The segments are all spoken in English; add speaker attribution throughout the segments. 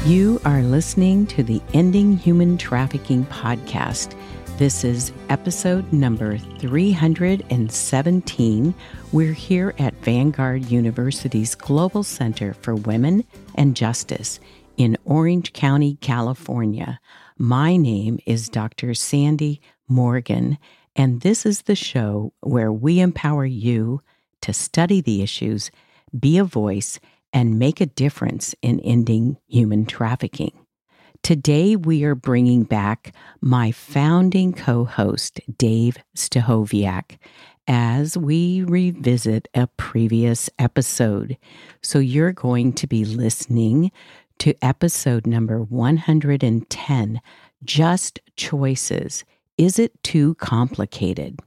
Speaker 1: You are listening to the Ending Human Trafficking podcast. This is episode number 317. We're here at Vanguard University's Global Center for Women and Justice in Orange County, California. My name is Dr. Sandy Morgan, and this is the show where we empower you to study the issues, be a voice, and make a difference in ending human trafficking. Today, we are bringing back my founding co-host, Dave Stachowiak, as we revisit a previous episode. So you're going to be listening to episode number 110, Just Choices. Is it too complicated?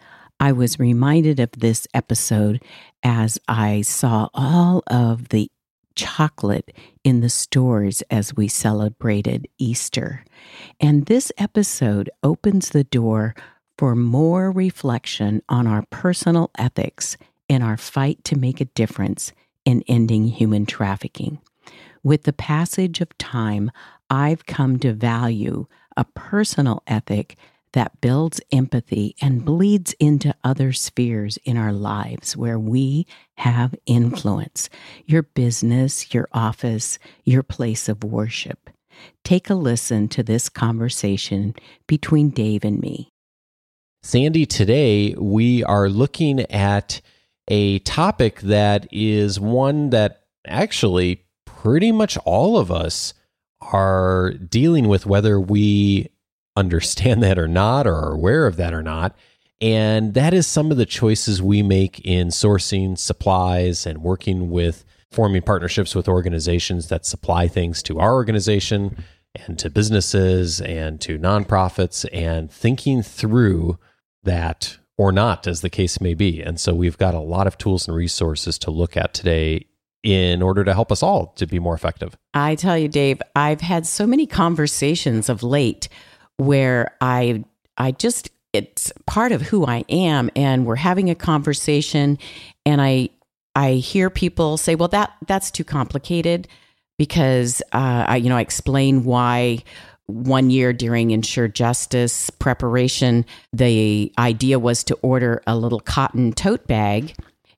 Speaker 1: I was reminded of this episode as I saw all of the chocolate in the stores as we celebrated Easter. And this episode opens the door for more reflection on our personal ethics in our fight to make a difference in ending human trafficking. With the passage of time, I've come to value a personal ethic that builds empathy and bleeds into other spheres in our lives where we have influence. Your business, your office, your place of worship. Take a listen to this conversation between Dave and me.
Speaker 2: Sandy, today we are looking at a topic that is one that actually pretty much all of us are dealing with, whether we understand that or not, or are aware of that or not. And that is some of the choices we make in sourcing supplies and working with, forming partnerships with organizations that supply things to our organization and to businesses and to nonprofits, and thinking through that or not, as the case may be. And so we've got a lot of tools and resources to look at today in order to help us all to be more effective.
Speaker 1: I tell you, Dave, I've had so many conversations of late where I just, it's part of who I am, and we're having a conversation, and I hear people say, well, that's too complicated, because I explain why one year during Ensure Justice preparation, the idea was to order a little cotton tote bag,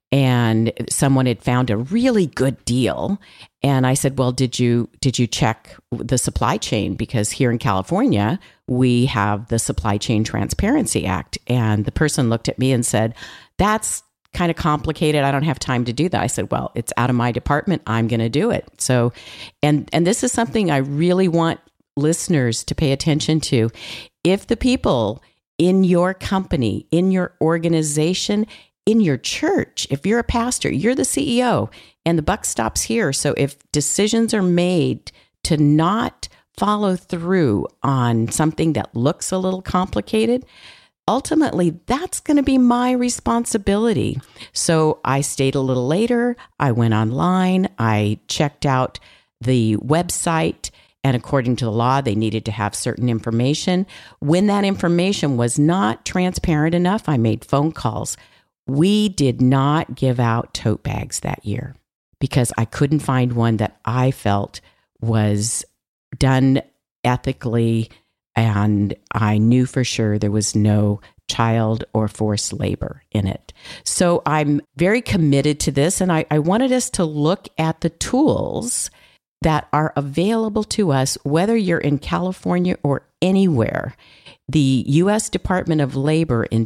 Speaker 1: and someone had found a really good deal. And I said, well, did you check the supply chain? Because here in California, we have the Supply Chain Transparency Act. And the person looked at me and said, that's kind of complicated. I don't have time to do that. I said, well, it's out of my department. I'm going to do it. So, and this is something I really want listeners to pay attention to. If the people in your company, in your organization, in your church, if you're a pastor, you're the CEO, and the buck stops here. So if decisions are made to not follow through on something that looks a little complicated, ultimately that's going to be my responsibility. So I stayed a little later. I went online. I checked out the website. And according to the law, they needed to have certain information. When that information was not transparent enough, I made phone calls. We did not give out tote bags that year because I couldn't find one that I felt was done ethically, and I knew for sure there was no child or forced labor in it. So I'm very committed to this, and I wanted us to look at the tools that are available to us, whether you're in California or anywhere. The U.S. Department of Labor in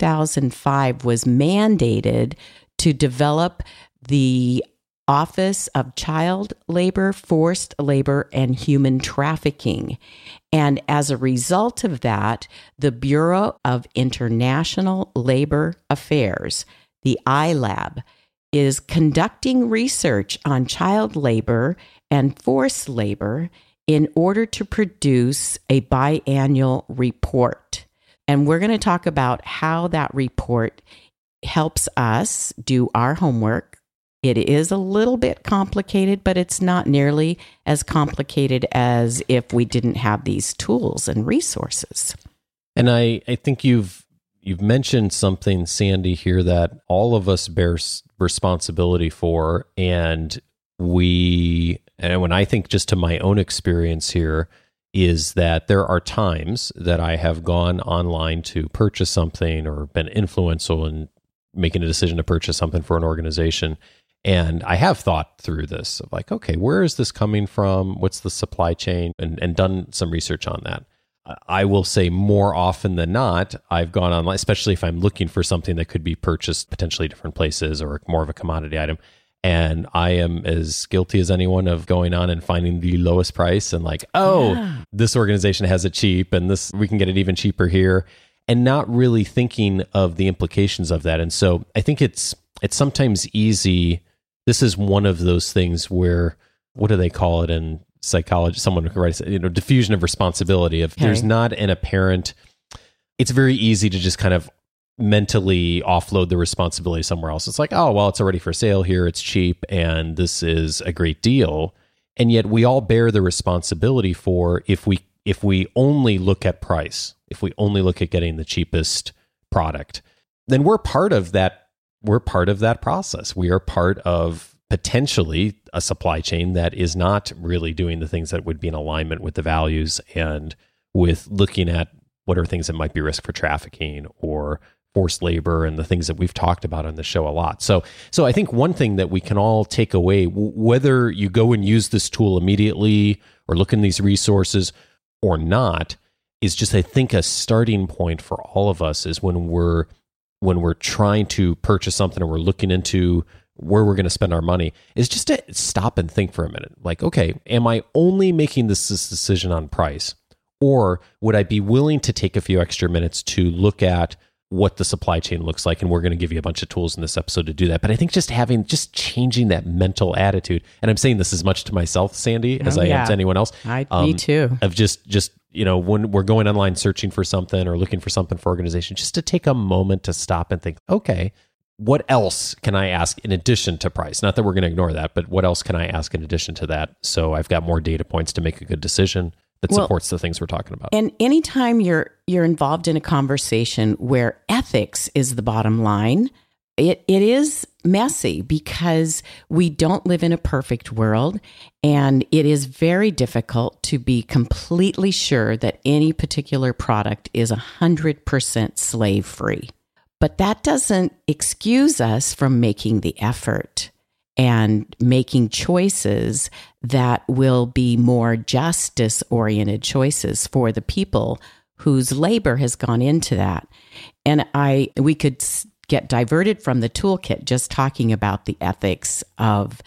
Speaker 1: 2005 was mandated to develop the Office of Child Labor, Forced Labor, and Human Trafficking. And as a result of that, the Bureau of International Labor Affairs, the ILAB, is conducting research on child labor and forced labor in order to produce a biannual report. And we're going to talk about how that report helps us do our homework. It is a little bit complicated, but it's not nearly as complicated as if we didn't have these tools and resources.
Speaker 2: And I think you've mentioned something, Sandy, here that all of us bear responsibility for, and we And when I think just to my own experience here, is that there are times that I have gone online to purchase something or been influential in making a decision to purchase something for an organization. And I have thought through this of like, okay, where is this coming from? What's the supply chain? And done some research on that. I will say more often than not, I've gone online, especially if I'm looking for something that could be purchased potentially different places or more of a commodity item. And I am as guilty as anyone of going on and finding the lowest price and like, this organization has it cheap and this we can get it even cheaper here, and not really thinking of the implications of that. And so I think it's sometimes easy. This is one of those things where, what do they call it in psychology? Someone who writes, diffusion of responsibility. If there's not an apparent, it's very easy to just kind of mentally offload the responsibility somewhere else. It's like, oh, well, it's already for sale here. It's cheap and this is a great deal. And yet we all bear the responsibility for if we only look at price, if we only look at getting the cheapest product, then we're part of that. We're part of that process. We are part of potentially a supply chain that is not really doing the things that would be in alignment with the values and with looking at what are things that might be risk for trafficking or forced labor and the things that we've talked about on the show a lot. So I think one thing that we can all take away, whether you go and use this tool immediately or look in these resources or not, is just, I think, a starting point for all of us is when we're trying to purchase something or we're looking into where we're going to spend our money, is just to stop and think for a minute. Like, okay, am I only making this decision on price? Or would I be willing to take a few extra minutes to look at what the supply chain looks like? And we're going to give you a bunch of tools in this episode to do that. But I think just changing that mental attitude, and I'm saying this as much to myself, Sandy, as I am to anyone else.
Speaker 1: Me too.
Speaker 2: Of just when we're going online searching for something or looking for something for organization, just to take a moment to stop and think, okay, what else can I ask in addition to price? Not that we're going to ignore that, but what else can I ask in addition to that? So I've got more data points to make a good decision that supports the things we're talking about.
Speaker 1: And anytime you're involved in a conversation where ethics is the bottom line, it is messy because we don't live in a perfect world, and it is very difficult to be completely sure that any particular product is 100% slave-free. But that doesn't excuse us from making the effort and making choices that will be more justice-oriented choices for the people whose labor has gone into that. And we could get diverted from the toolkit just talking about the ethics of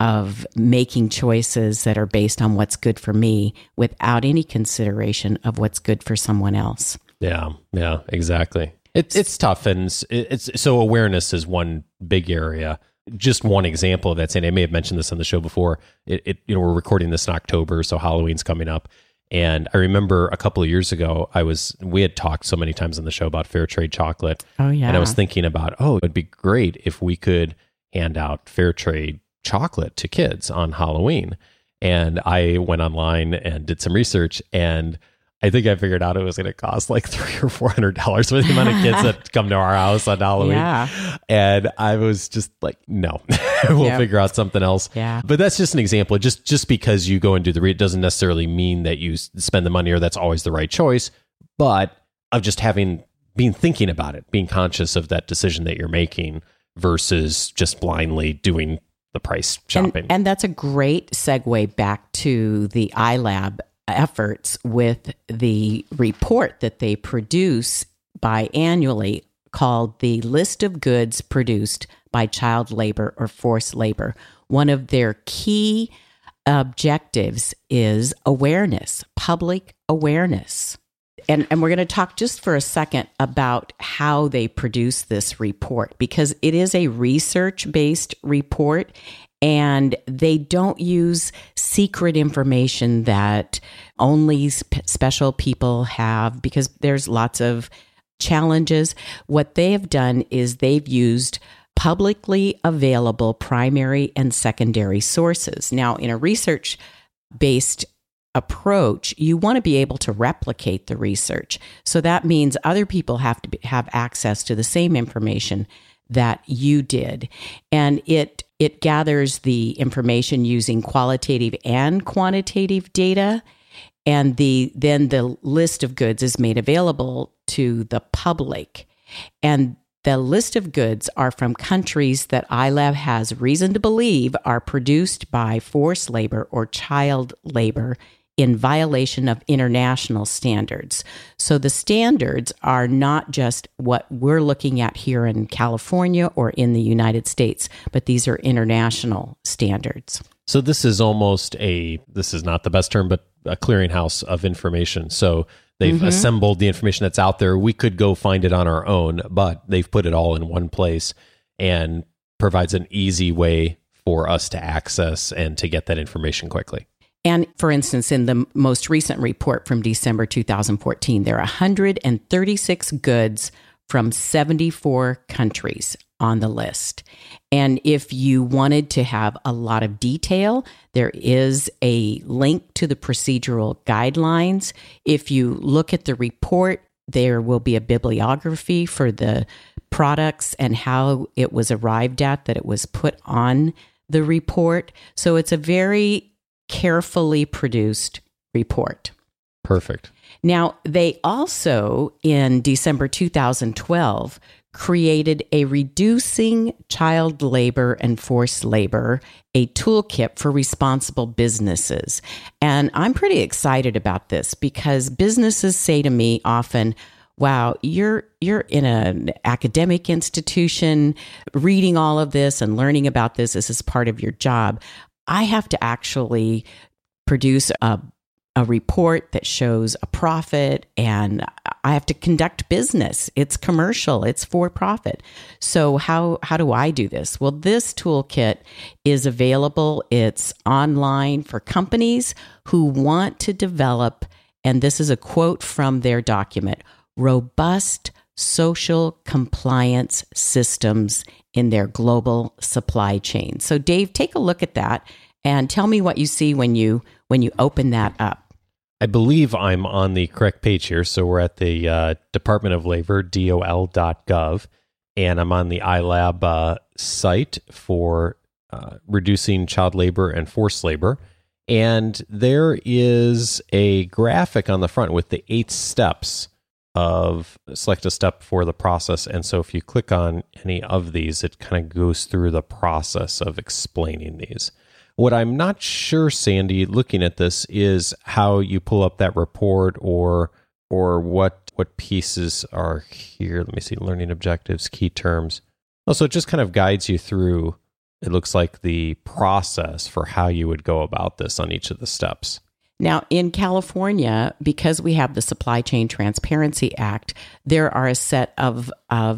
Speaker 1: making choices that are based on what's good for me without any consideration of what's good for someone else.
Speaker 2: Yeah, exactly. It's tough, and it's so awareness is one big area. Just one example of that, Sandy, I may have mentioned this on the show before. We're recording this in October, so Halloween's coming up. And I remember a couple of years ago, we had talked so many times on the show about fair trade chocolate.
Speaker 1: Oh, yeah.
Speaker 2: And I was thinking about, it'd be great if we could hand out fair trade chocolate to kids on Halloween. And I went online and did some research, and I think I figured out it was going to cost like $300 or $400 for the amount of kids that come to our house on Halloween. Yeah. And I was just like, no, we'll figure out something else.
Speaker 1: Yeah.
Speaker 2: But that's just an example. Just because you go and do it doesn't necessarily mean that you spend the money or that's always the right choice. But of just being thinking about it, being conscious of that decision that you're making versus just blindly doing the price shopping.
Speaker 1: And that's a great segue back to the iLab efforts with the report that they produce biannually called the List of Goods Produced by Child Labor or Forced Labor. One of their key objectives is awareness, public awareness. And we're going to talk just for a second about how they produce this report, because it is a research-based report. And they don't use secret information that only special people have, because there's lots of challenges. What they have done is they've used publicly available primary and secondary sources. Now, in a research-based approach, you want to be able to replicate the research. So that means other people have to have access to the same information that you did. And it it gathers the information using qualitative and quantitative data, and then the list of goods is made available to the public. And the list of goods are from countries that iLab has reason to believe are produced by forced labor or child labor in violation of international standards. So the standards are not just what we're looking at here in California or in the United States, but these are international standards.
Speaker 2: So this is almost this is not the best term, but a clearinghouse of information. So they've assembled the information that's out there. We could go find it on our own, but they've put it all in one place and provides an easy way for us to access and to get that information quickly.
Speaker 1: And for instance, in the most recent report from December 2014, there are 136 goods from 74 countries on the list. And if you wanted to have a lot of detail, there is a link to the procedural guidelines. If you look at the report, there will be a bibliography for the products and how it was arrived at, that it was put on the report. So it's a very carefully produced report.
Speaker 2: Perfect.
Speaker 1: Now, they also, in December 2012, created a Reducing Child Labor and Forced Labor, a toolkit for responsible businesses. And I'm pretty excited about this because businesses say to me often, wow, you're in an academic institution reading all of this and learning about this. This is part of your job. I have to actually produce a report that shows a profit, and I have to conduct business. It's commercial, it's for profit. So how do I do this? Well, this toolkit is available. It's online for companies who want to develop, and this is a quote from their document, robust social compliance systems in their global supply chain. So Dave, take a look at that and tell me what you see when you open that up.
Speaker 2: I believe I'm on the correct page here. So we're at the Department of Labor, DOL.gov, and I'm on the iLab site for reducing child labor and forced labor. And there is a graphic on the front with the 8 steps of select a step for the process. And so if you click on any of these, it kind of goes through the process of explaining these. What I'm not sure, Sandy, looking at this, is how you pull up that report or what pieces are here. Let me see, learning objectives, key terms. Also, it just kind of guides you through, it looks like, the process for how you would go about this on each of the steps.
Speaker 1: Now, in California, because we have the Supply Chain Transparency Act, there are a set of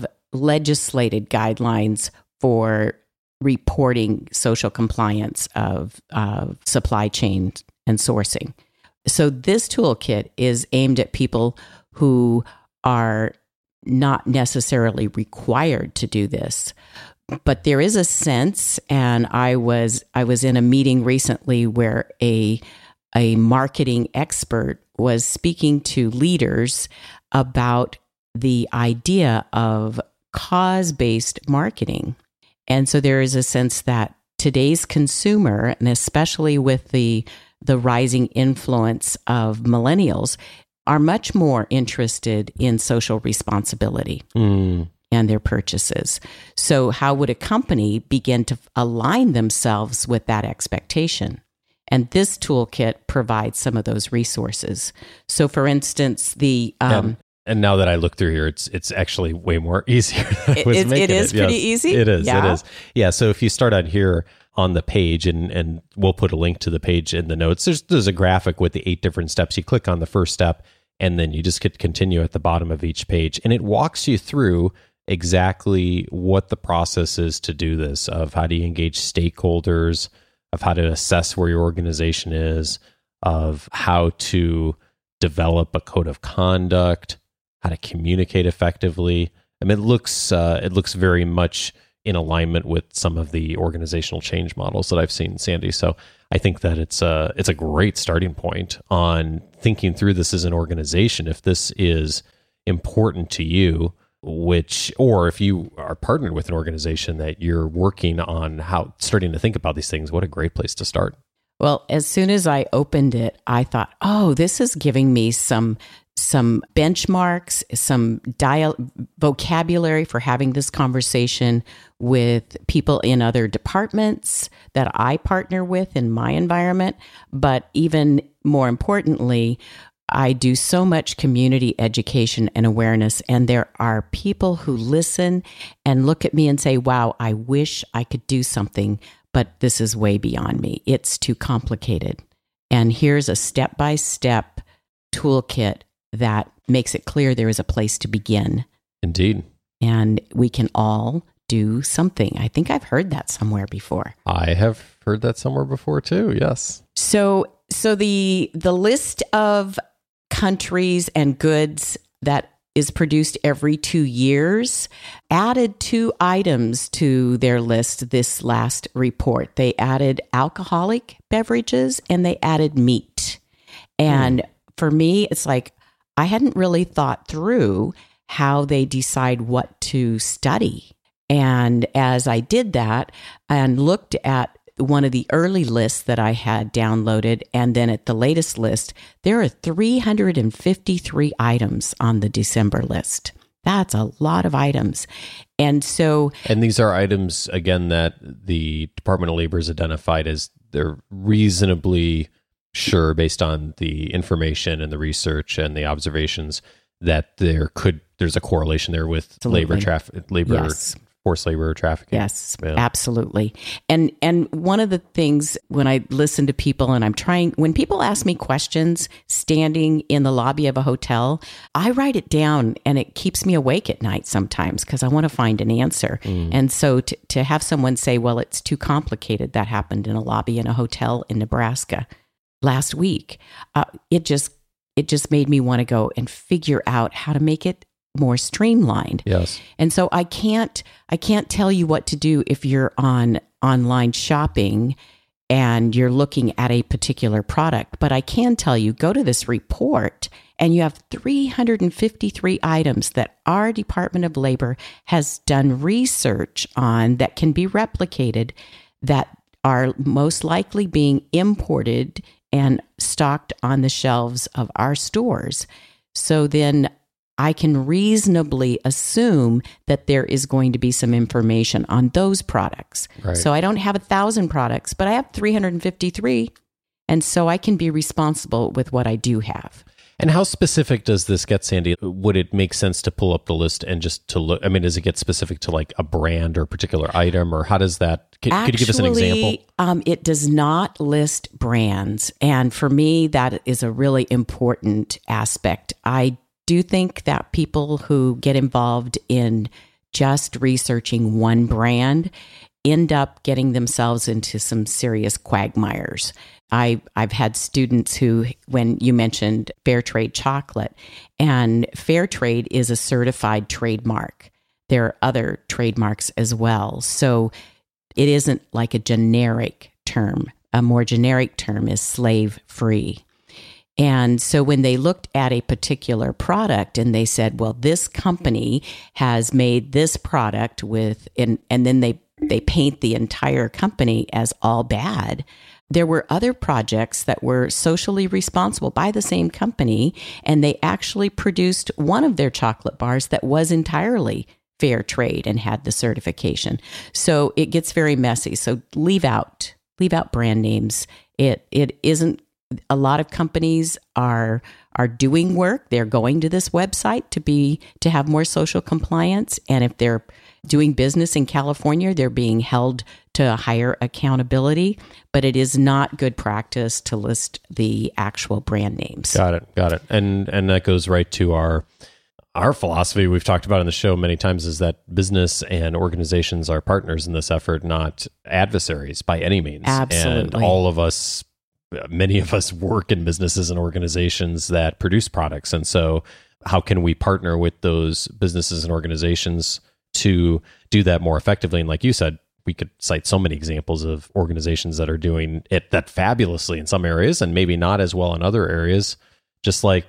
Speaker 1: legislated guidelines for reporting social compliance of supply chain and sourcing. So this toolkit is aimed at people who are not necessarily required to do this. But there is a sense, and I was in a meeting recently where a marketing expert was speaking to leaders about the idea of cause-based marketing. And so there is a sense that today's consumer, and especially with the rising influence of millennials, are much more interested in social responsibility and their purchases. So how would a company begin to align themselves with that expectation? And this toolkit provides some of those resources. So for instance,
Speaker 2: and now that I look through here, it's actually way more easier than I was making it.
Speaker 1: It is pretty easy?
Speaker 2: It is.
Speaker 1: Yeah.
Speaker 2: It is. Yeah. So if you start out here on the page, and we'll put a link to the page in the notes, there's a graphic with the 8 different steps. You click on the first step, and then you just hit continue at the bottom of each page. And it walks you through exactly what the process is to do this, of how do you engage stakeholders, of how to assess where your organization is, of how to develop a code of conduct, how to communicate effectively. I mean, it looks very much in alignment with some of the organizational change models that I've seen, Sandy. So I think that it's a great starting point on thinking through this as an organization. If this is important to you, or if you are partnered with an organization that you're working on starting to think about these things, what a great place to start.
Speaker 1: Well, as soon as I opened it, I thought, oh, this is giving me some benchmarks, some vocabulary for having this conversation with people in other departments that I partner with in my environment. But even more importantly, I do so much community education and awareness, and there are people who listen and look at me and say, wow, I wish I could do something, but this is way beyond me. It's too complicated. And here's a step-by-step toolkit that makes it clear there is a place to begin.
Speaker 2: Indeed.
Speaker 1: And we can all do something. I think I've heard that somewhere before.
Speaker 2: I have heard that somewhere before too, yes.
Speaker 1: So the list of countries and goods that is produced every 2 years added 2 items to their list this last report. They added alcoholic beverages and they added meat. And for me, it's like, I hadn't really thought through how they decide what to study. And as I did that and looked at one of the early lists that I had downloaded, and then at the latest list, there are 353 items on the December list. That's a lot of items. And
Speaker 2: these are items, again, that the Department of Labor has identified as they're reasonably sure, based on the information and the research and the observations, that there's a correlation there with
Speaker 1: Yes.
Speaker 2: Forced labor trafficking.
Speaker 1: Yes, absolutely. And one of the things when I listen to people and when people ask me questions standing in the lobby of a hotel, I write it down and it keeps me awake at night sometimes because I want to find an answer. And so to have someone say, well, it's too complicated, that happened in a lobby in a hotel in Nebraska last week, it just made me want to go and figure out how to make it more streamlined.
Speaker 2: Yes.
Speaker 1: And so I can't tell you what to do if you're on online shopping and you're looking at a particular product, but I can tell you, go to this report and you have 353 items that our Department of Labor has done research on that can be replicated, that are most likely being imported and stocked on the shelves of our stores. So then I can reasonably assume that there is going to be some information on those products.
Speaker 2: Right.
Speaker 1: So I don't have 1,000 products, but I have 353. And so I can be responsible with what I do have.
Speaker 2: And how specific does this get, Sandy? Would it make sense to pull up the list and just to look? I mean, does it get specific to like a brand or a particular item, or how does that? Could you give us an example?
Speaker 1: It does not list brands. And for me, that is a really important aspect. I do think that people who get involved in just researching one brand end up getting themselves into some serious quagmires. I've had students who, when you mentioned Fairtrade chocolate, and Fairtrade is a certified trademark. There are other trademarks as well. So it isn't like a generic term. A more generic term is slave-free. And so when they looked at a particular product and they said, well, this company has made this product with, and then they paint the entire company as all bad. There were other projects that were socially responsible by the same company, and they actually produced one of their chocolate bars that was entirely fair trade and had the certification. So it gets very messy. So leave out brand names. It isn't. A lot of companies are doing work. They're going to this website to have more social compliance. And if they're doing business in California, they're being held to higher accountability. But it is not good practice to list the actual brand names.
Speaker 2: Got it. And that goes right to our philosophy we've talked about on the show many times, is that business and organizations are partners in this effort, not adversaries by any means.
Speaker 1: Absolutely.
Speaker 2: And many of us work in businesses and organizations that produce products. And so how can we partner with those businesses and organizations to do that more effectively? And like you said, we could cite so many examples of organizations that are doing it that fabulously in some areas and maybe not as well in other areas. Just like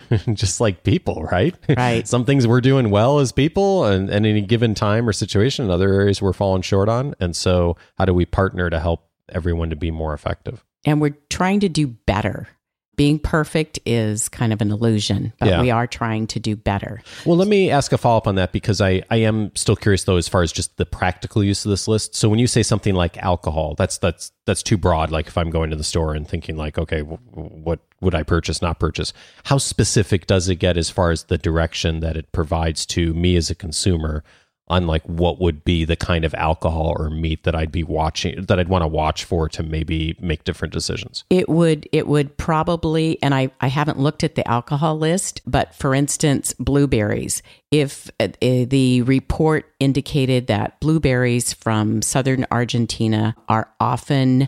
Speaker 2: just like people, right?
Speaker 1: Right.
Speaker 2: Some things we're doing well as people and any given time or situation, and other areas we're falling short on. And so how do we partner to help everyone to be more effective?
Speaker 1: And we're trying to do better. Being perfect is kind of an illusion, but we are trying to do better.
Speaker 2: Well, let me ask a follow-up on that, because I am still curious, though, as far as just the practical use of this list. So when you say something like alcohol, that's too broad. Like if I'm going to the store and thinking like, okay, what would I purchase, not purchase? How specific does it get as far as the direction that it provides to me as a consumer on like what would be the kind of alcohol or meat that I'd want to watch for to maybe make different decisions? It
Speaker 1: would probably, and I haven't looked at the alcohol list, but for instance, blueberries. If the report indicated that blueberries from southern Argentina are often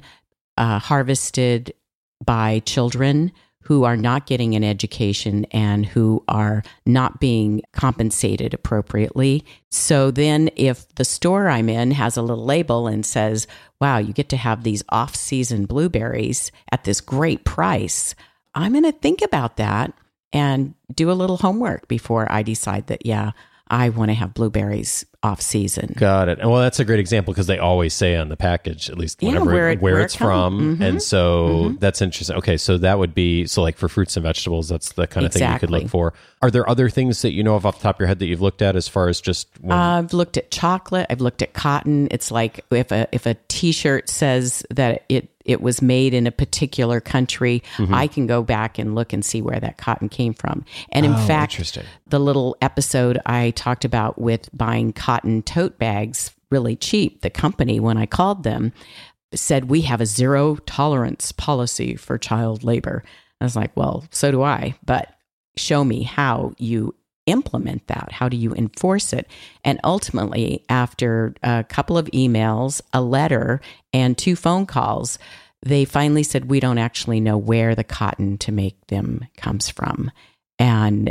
Speaker 1: harvested by children who are not getting an education and who are not being compensated appropriately. So then if the store I'm in has a little label and says, wow, you get to have these off-season blueberries at this great price, I'm going to think about that and do a little homework before I decide that, I want to have blueberries off season.
Speaker 2: Got it. Well, that's a great example because they always say on the package, at least where it's from. Mm-hmm. And so that's interesting. Okay. So that would be, like for fruits and vegetables, that's the kind of thing you could look for. Are there other things that you know of off the top of your head that you've looked at as far as just?
Speaker 1: I've looked at chocolate. I've looked at cotton. It's like if a t-shirt says that it was made in a particular country, I can go back and look and see where that cotton came from. And in fact, the little episode I talked about with buying cotton tote bags really cheap, the company, when I called them, said, we have a 0 tolerance policy for child labor. I was like, well, so do I, but show me how you implement that. How do you enforce it? And ultimately, after a couple of emails, a letter, and 2 phone calls, they finally said, we don't actually know where the cotton to make them comes from. And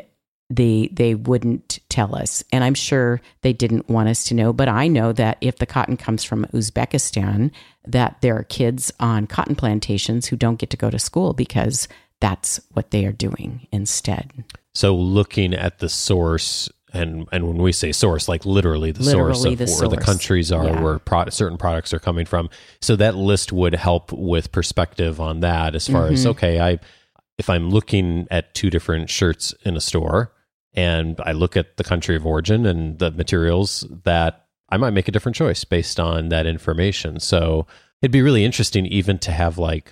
Speaker 1: they wouldn't tell us. And I'm sure they didn't want us to know, but I know that if the cotton comes from Uzbekistan, that there are kids on cotton plantations who don't get to go to school because that's what they are doing instead.
Speaker 2: So looking at the source, and when we say source, like literally the source of where the countries are, where certain products are coming from. So that list would help with perspective on that as far as, okay, if I'm looking at 2 different shirts in a store and I look at the country of origin and the materials, that I might make a different choice based on that information. So it'd be really interesting even to have like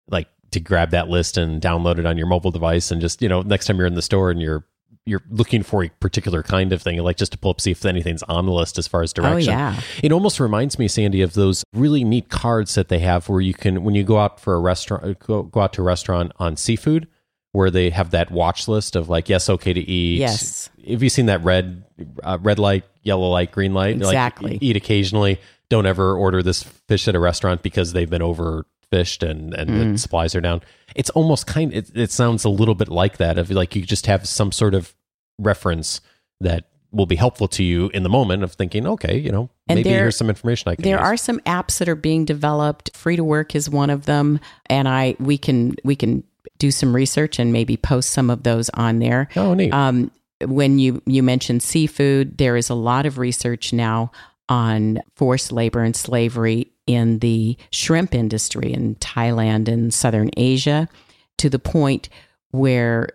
Speaker 2: to grab that list and download it on your mobile device and just, next time you're in the store and you're looking for a particular kind of thing, like just to pull up, see if anything's on the list as far as direction. Oh, yeah. It almost reminds me, Sandy, of those really neat cards that they have where you can, when you go out for a restaurant, go out to a restaurant on seafood, where they have that watch list of like, yes, okay to eat.
Speaker 1: Yes.
Speaker 2: Have you seen that red light, yellow light, green light?
Speaker 1: Exactly.
Speaker 2: Like, eat occasionally. Don't ever order this fish at a restaurant because they've been overfished and the supplies are down. It's almost it sounds a little bit like that, of like you just have some sort of reference that will be helpful to you in the moment of thinking, okay, maybe here's some information I can use.
Speaker 1: There are some apps that are being developed. Free to Work is one of them. And we can do some research and maybe post some of those on there.
Speaker 2: Oh, neat.
Speaker 1: When you mentioned seafood, there is a lot of research now on forced labor and slavery in the shrimp industry in Thailand and Southern Asia, to the point where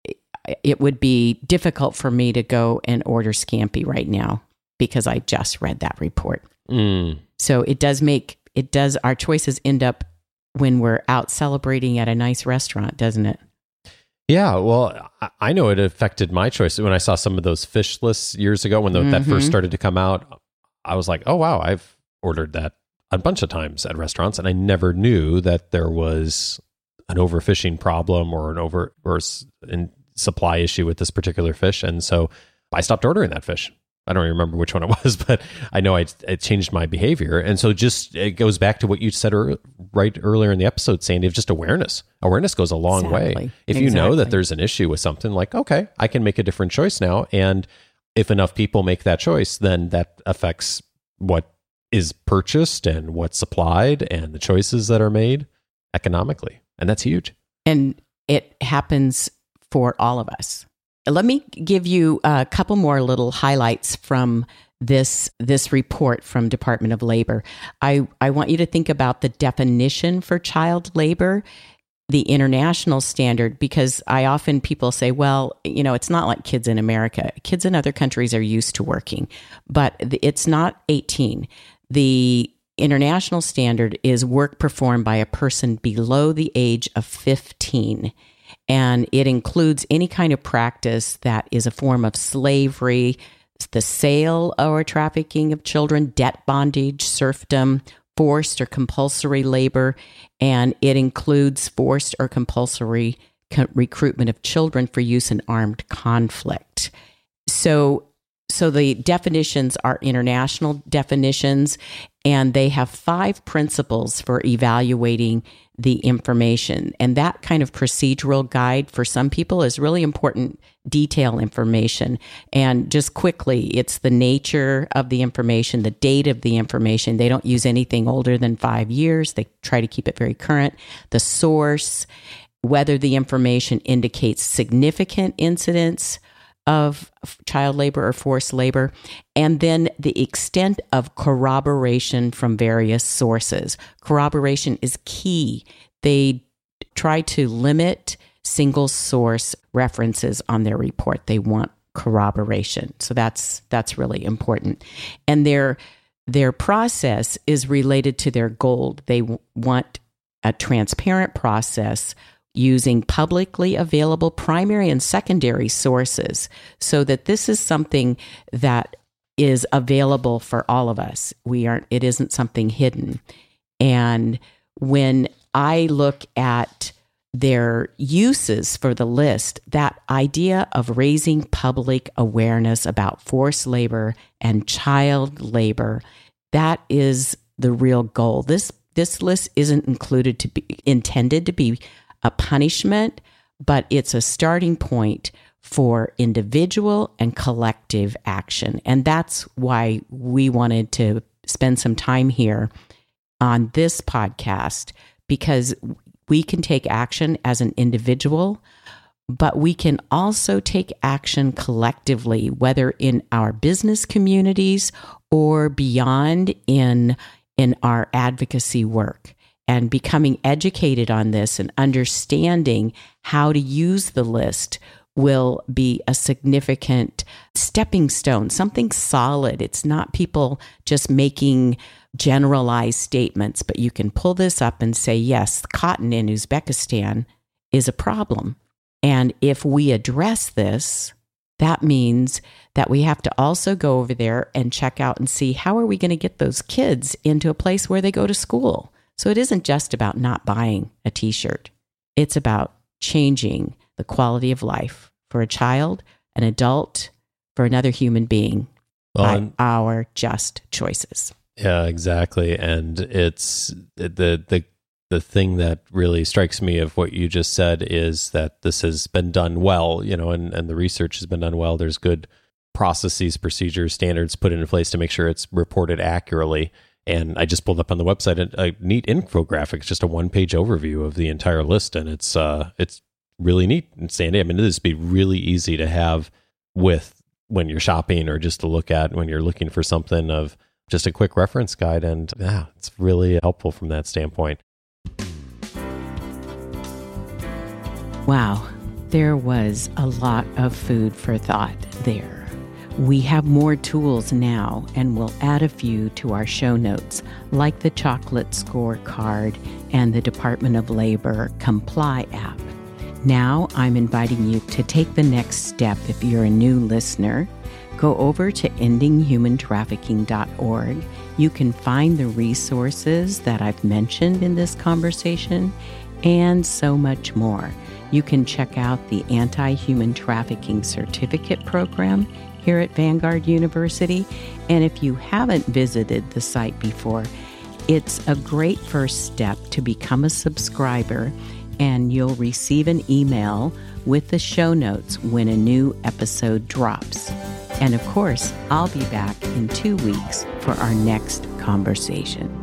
Speaker 1: it would be difficult for me to go and order scampi right now because I just read that report. So our choices end up when we're out celebrating at a nice restaurant, doesn't it?
Speaker 2: Yeah, well, I know it affected my choice. When I saw some of those fish lists years ago, when that first started to come out, I was like, oh, wow, I've ordered that a bunch of times at restaurants, and I never knew that there was an overfishing problem or an supply issue with this particular fish. And so I stopped ordering that fish. I don't even remember which one it was, but I know it changed my behavior. And so it goes back to what you said right earlier in the episode, Sandy, of just awareness. Awareness goes a long way. If you know that there's an issue with something, like, okay, I can make a different choice now. And if enough people make that choice, then that affects what is purchased and what's supplied and the choices that are made economically. And that's huge.
Speaker 1: And it happens for all of us. Let me give you a couple more little highlights from this report from Department of Labor. I want you to think about the definition for child labor, the international standard, because people say, well, it's not like kids in America. Kids in other countries are used to working, but it's not 18. The international standard is work performed by a person below the age of 15. And it includes any kind of practice that is a form of slavery, the sale or trafficking of children, debt bondage, serfdom, forced or compulsory labor, and it includes forced or compulsory recruitment of children for use in armed conflict. So the definitions are international definitions, and they have 5 principles for evaluating the information. And that kind of procedural guide for some people is really important detail information. And just quickly, it's the nature of the information, the date of the information. They don't use anything older than 5 years. They try to keep it very current. The source, whether the information indicates significant incidents of child labor or forced labor, and then the extent of corroboration from various sources. Corroboration is key. They try to limit single source references on their report. They want corroboration. So that's really important. And their process is related to their goal. They want a transparent process using publicly available primary and secondary sources, so that this is something that is available for all of us. It isn't something hidden. And when I look at their uses for the list, that idea of raising public awareness about forced labor and child labor, that is the real goal. This list isn't intended to be a punishment, but it's a starting point for individual and collective action. And that's why we wanted to spend some time here on this podcast, because we can take action as an individual, but we can also take action collectively, whether in our business communities or beyond in our advocacy work. And becoming educated on this and understanding how to use the list will be a significant stepping stone, something solid. It's not people just making generalized statements, but you can pull this up and say, yes, cotton in Uzbekistan is a problem. And if we address this, that means that we have to also go over there and check out and see, how are we going to get those kids into a place where they go to school? So it isn't just about not buying a t-shirt. It's about changing the quality of life for a child, an adult, for another human being by our just choices.
Speaker 2: Yeah, exactly. And it's the thing that really strikes me of what you just said is that this has been done well, and the research has been done well. There's good processes, procedures, standards put into place to make sure it's reported accurately. And I just pulled up on the website a neat infographic. It's just a 1-page overview of the entire list, and it's really neat. And Sandy, I mean, this would be really easy to have with when you're shopping, or just to look at when you're looking for something, of just a quick reference guide. And yeah, it's really helpful from that standpoint.
Speaker 1: Wow, there was a lot of food for thought there. We have more tools now, and we'll add a few to our show notes, like the chocolate scorecard and the Department of Labor Comply app. Now I'm inviting you to take the next step. If you're a new listener, go over to endinghumantrafficking.org. You can find the resources that I've mentioned in this conversation and so much more. You can check out the Anti-Human Trafficking Certificate Program here at Vanguard University. And if you haven't visited the site before, it's a great first step to become a subscriber, and you'll receive an email with the show notes when a new episode drops. And of course, I'll be back in 2 weeks for our next conversation.